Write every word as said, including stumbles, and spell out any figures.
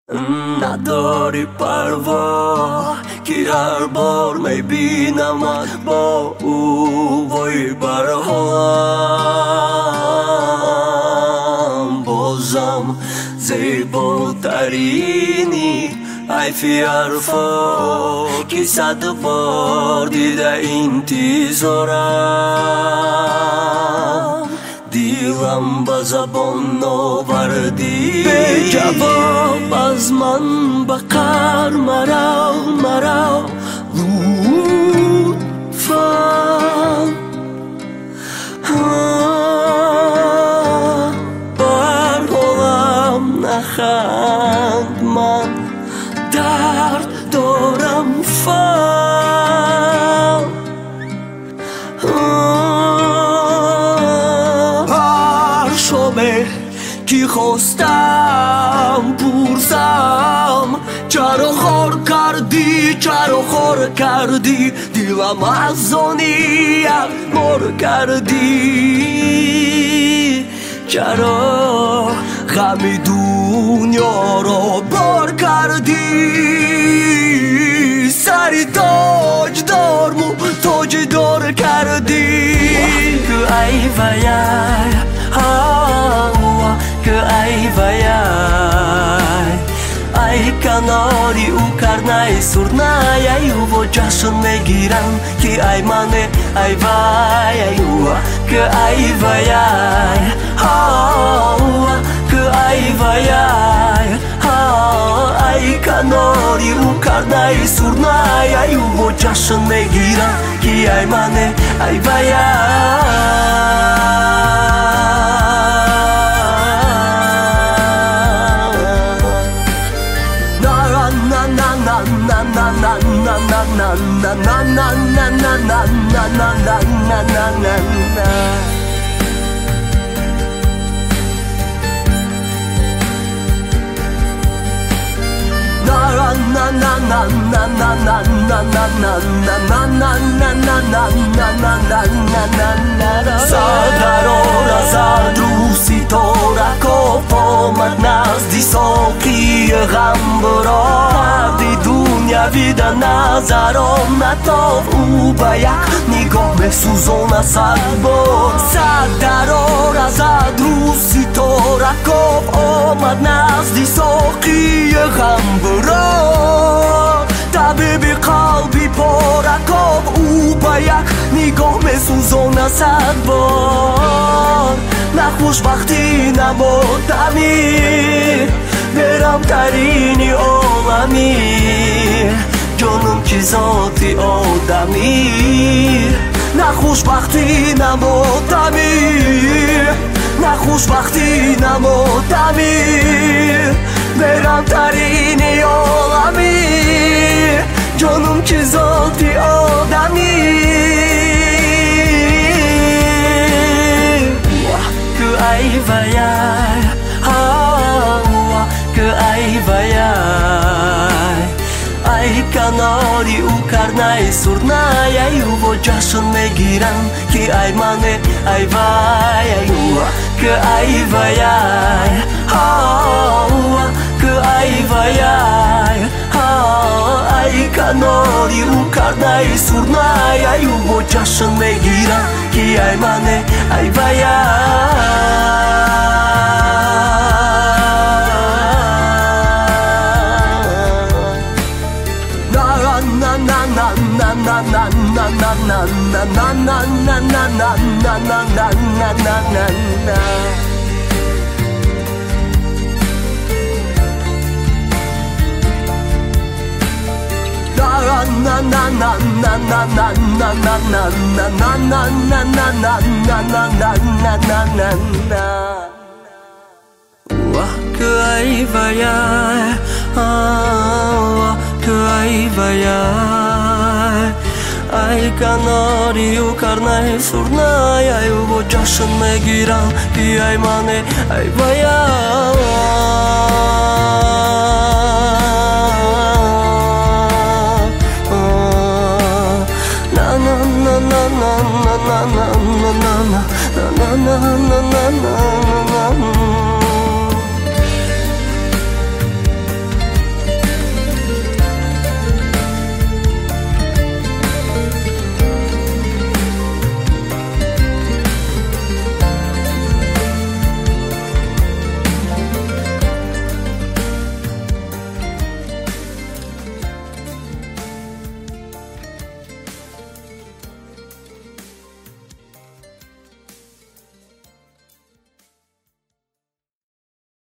نداری پروا که هر بار میبینمت با او وای برهم بازم زیباترینی حیفی حرفا که صد بار دیده انتظارم دیلم به زبان آوردی به جواب از من بقر مرا مرا لطفا بر حالم نخند من درد دارم فهم هر شبه که خواستم پرسم چرا خور کردی چرا خور کردی دیلم از زنیت مر کردی چرا غم دنیا را بار کردی سری تاج دارمو تاج دار کردی که ای وای که ای وای ای کناری او کرنای سرنای ای او جشن میگیرم که ای منه ای وای که ای وای که ای وای ای کناری او کرنای سرنای ای او جشن میگیرم که ای منه ای وای سردار از رو ستاره کاف آمد نزدی ساقی غم برا دردی دنیوی در نظرم نتاف او به یک نگاه بسوزانه صد بار سردار از رو ستاره کاف آمد نزدی ساقی غم برا طبیب قلبی پارکاب او به یک نگاه میسوزانه صد بار نخوش وقتی نمادمی برم ترینی عالمی جانم که ذاتی آدمی نخوش وقتی نمادمی نخوش وقتی نمادمی برم ترینی عالمی جانم که ذاتی آدمی که ای وای که ای وای ای کناری او کرنای سرنای ای او جشن میگیرم که ای منه ای وای که ای وای که ای وای ای کناری او کرنای سرنای ای او جشن میگیرم که ای منه ای وای که ای وای که ای وای ای کناری او کرنای سرنای ای او جشن میگیرم که ای منه ای وای